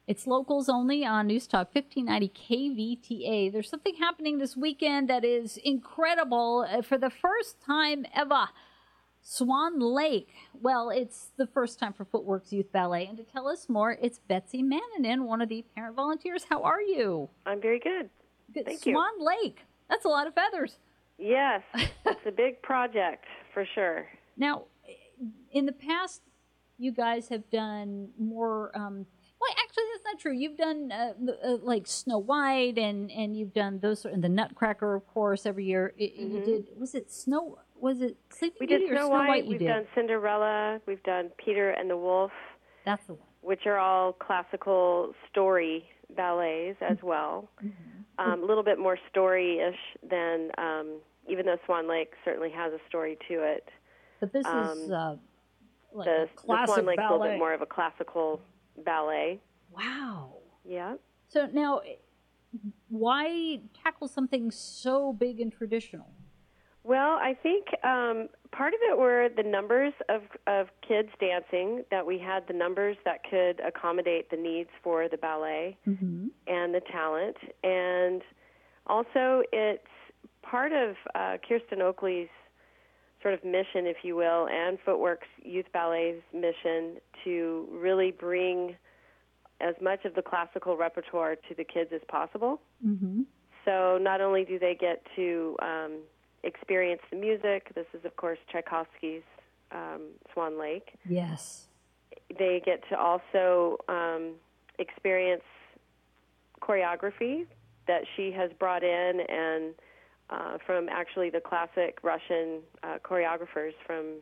It's locals only on News Talk 1590 KVTA. There's something happening this weekend that is incredible. For the first time ever, Swan Lake. Well, it's the first time for Footworks Youth Ballet. And to tell us more, it's Betsy Mannanen, one of the parent volunteers. How are you? I'm very good. Good. Thank you. Swan Lake. That's a lot of feathers. Yes, it's a big project for sure. Now, in the past, you guys have done more. Well, actually, that's not true. You've done like Snow White, and you've done those, and the Nutcracker, of course, every year. You did. Was it Snow? Was it Sleeping We Beauty did or Snow White? White. You We've did. done Cinderella. We've done Peter and the Wolf. That's the one. Which are all classical story ballets as well. A little bit more story-ish than, even though Swan Lake certainly has a story to it. But this is like the a classic Swan Lake's a little ballet. bit more of a classical ballet. Wow. Yeah. So now, why tackle something so big and traditional? Well, I think part of it were the numbers of kids dancing, that we had the numbers that could accommodate the needs for the ballet and the talent. And also it's part of Kirsten Oakley's sort of mission, if you will, and Footworks Youth Ballet's mission to really bring as much of the classical repertoire to the kids as possible. So not only do they get to experience the music. This is, of course, Tchaikovsky's Swan Lake. Yes. They get to also experience choreography that she has brought in, and from actually the classic Russian choreographers from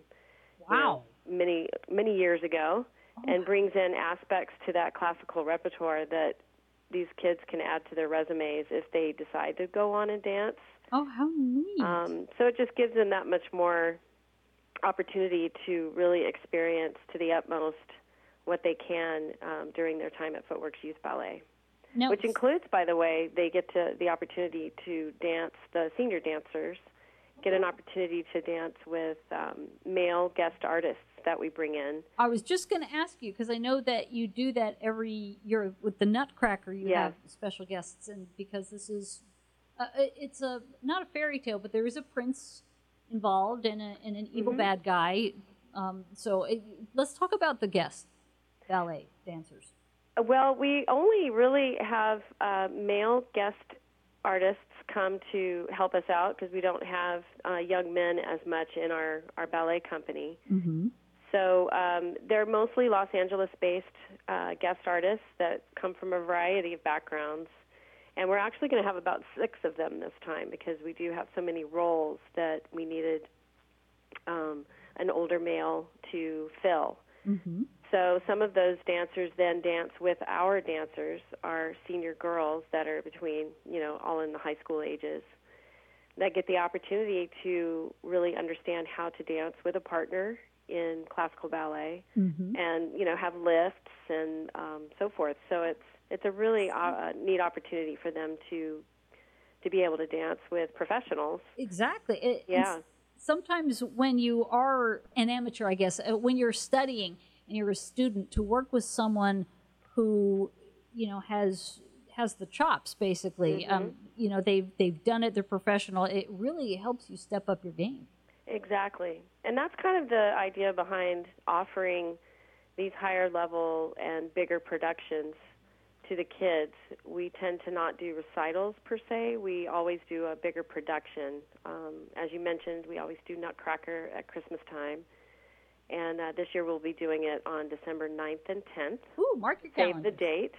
many years ago, and brings in aspects to that classical repertoire that these kids can add to their resumes if they decide to go on and dance. Oh, how neat. So it just gives them that much more opportunity to really experience to the utmost what they can during their time at Footworks Youth Ballet. Now, which includes, by the way, they get to the opportunity to dance, the senior dancers get an opportunity to dance with male guest artists that we bring in. I was just going to ask you, because I know that you do that every year with the Nutcracker. You have special guests, and because this is... it's not a fairy tale, but there is a prince involved and an evil bad guy. Let's talk about the guest ballet dancers. Well, we only really have male guest artists come to help us out because we don't have young men as much in our ballet company. So they're mostly Los Angeles-based guest artists that come from a variety of backgrounds. And we're actually going to have about 6 of them this time because we do have so many roles that we needed an older male to fill. So some of those dancers then dance with our dancers, our senior girls that are between, all in the high school ages, that get the opportunity to really understand how to dance with a partner in classical ballet and, have lifts and so forth. So it's a really neat opportunity for them to be able to dance with professionals. Exactly. And sometimes when you are an amateur, I guess, when you're studying and you're a student, to work with someone who, has the chops, basically, they've done it, they're professional, it really helps you step up your game. Exactly. And that's kind of the idea behind offering these higher level and bigger productions to the kids. We tend to not do recitals per se. We always do a bigger production. As you mentioned, we always do Nutcracker at Christmas time. And this year we'll be doing it on December 9th and 10th. Ooh, mark your calendar. Save the date.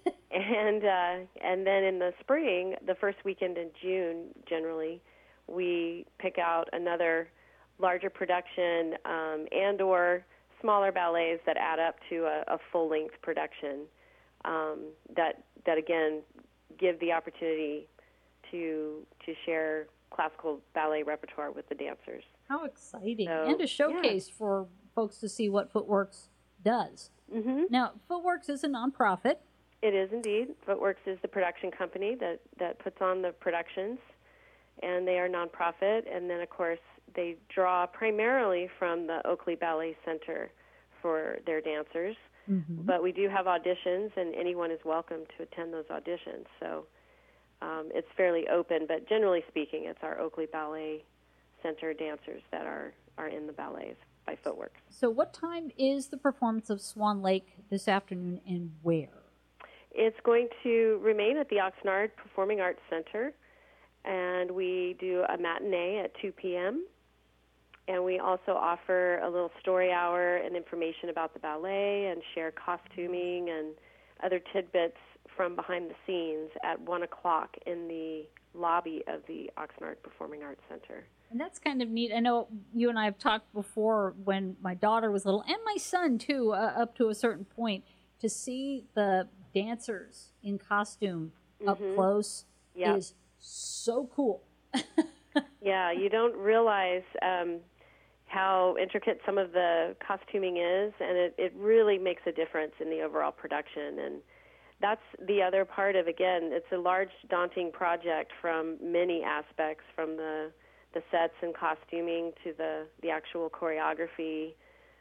And then in the spring, the first weekend in June, generally, we pick out another larger production and or smaller ballets that add up to a full-length production that again give the opportunity to share classical ballet repertoire with the dancers. How exciting. And a showcase for folks to see what Footworks does. Now, Footworks is a nonprofit. It is indeed. Footworks is the production company that puts on the productions, and they are nonprofit. And then, of course, they draw primarily from the Oakley Ballet Center for their dancers. But we do have auditions, and anyone is welcome to attend those auditions. So it's fairly open, but generally speaking, it's our Oakley Ballet Center dancers that are in the ballets by Footworks. So what time is the performance of Swan Lake this afternoon, and where? It's going to remain at the Oxnard Performing Arts Center, and we do a matinee at 2 p.m., and we also offer a little story hour and information about the ballet and share costuming and other tidbits from behind the scenes at 1 o'clock in the lobby of the Oxnard Performing Arts Center. And that's kind of neat. I know you and I have talked before when my daughter was little, and my son too, up to a certain point, to see the dancers in costume up close is so cool. Yeah, you don't realize how intricate some of the costuming is, and it really makes a difference in the overall production. And that's the other part of, again, it's a large, daunting project from many aspects, from the sets and costuming to the actual choreography,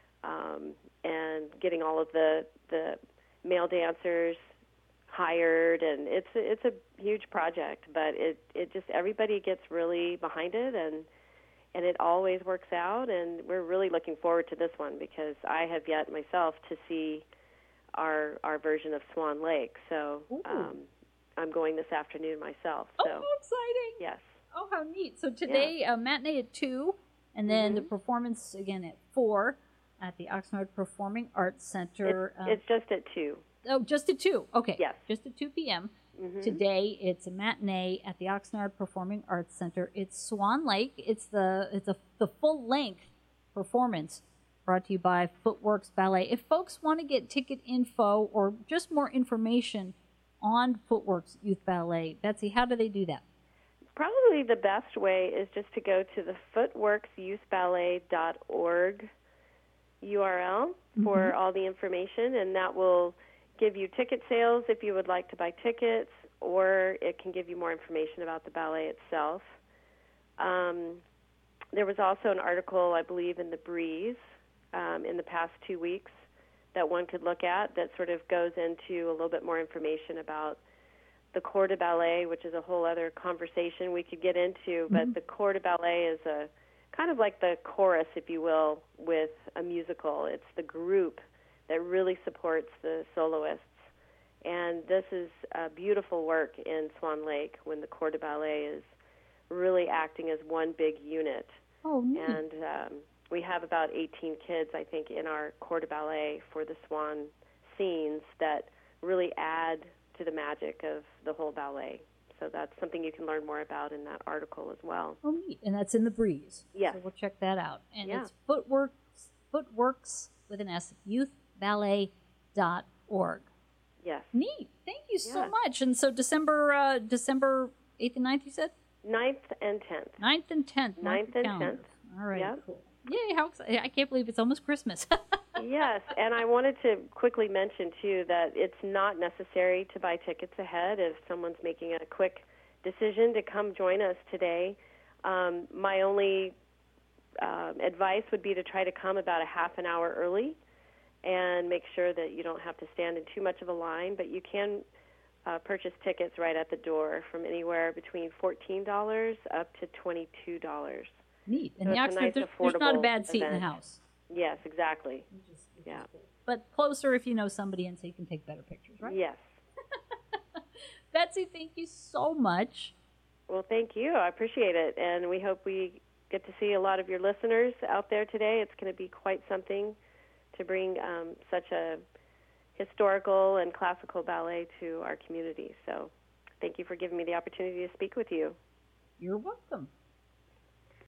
and getting all of the male dancers hired, and it's a huge project, but it just, everybody gets really behind it, and it always works out, and we're really looking forward to this one because I have yet myself to see our version of Swan Lake, so I'm going this afternoon myself. So. Oh, how exciting! Yes. Oh, how neat! So today, matinee at 2, and then the performance again at 4 at the Oxnard Performing Arts Center. It's just at 2. Oh, just at 2. Okay. Yes. Just at 2 p.m. Today, it's a matinee at the Oxnard Performing Arts Center. It's Swan Lake. It's the full length performance brought to you by Footworks Ballet. If folks want to get ticket info or just more information on Footworks Youth Ballet, Betsy, how do they do that? Probably the best way is just to go to the footworksyouthballet.org URL for all the information, and that will give you ticket sales if you would like to buy tickets, or it can give you more information about the ballet itself. There was also an article, I believe, in The Breeze in the past 2 weeks that one could look at that sort of goes into a little bit more information about the corps de ballet, which is a whole other conversation we could get into, but the corps de ballet is a kind of like the chorus, if you will, with a musical. It's the group that really supports the soloists. And this is a beautiful work in Swan Lake when the corps de ballet is really acting as one big unit. Oh, neat. And we have about 18 kids, I think, in our corps de ballet for the Swan scenes that really add to the magic of the whole ballet. So that's something you can learn more about in that article as well. Oh, neat. And that's in The Breeze. Yes. So we'll check that out. And it's Footworks with an S, youthballet.org. Yes. Neat. Thank you so much. And so December 8th and 9th, you said? 9th and 10th. 9th and 10th. 9th and 10th. All right. Yep. Cool. Yay, how exciting. I can't believe it's almost Christmas. Yes, and I wanted to quickly mention, too, that it's not necessary to buy tickets ahead if someone's making a quick decision to come join us today. My only advice would be to try to come about a half an hour early and make sure that you don't have to stand in too much of a line, but you can purchase tickets right at the door from anywhere between $14 up to $22. Neat. And so the Oxford, there's not a bad seat in the house. Yes, exactly. Which is yeah. Cool. But closer if you know somebody, and so you can take better pictures, right? Yes. Betsy, thank you so much. Well, thank you. I appreciate it. And we hope we get to see a lot of your listeners out there today. It's going to be quite something to bring such a historical and classical ballet to our community. So thank you for giving me the opportunity to speak with you. You're welcome.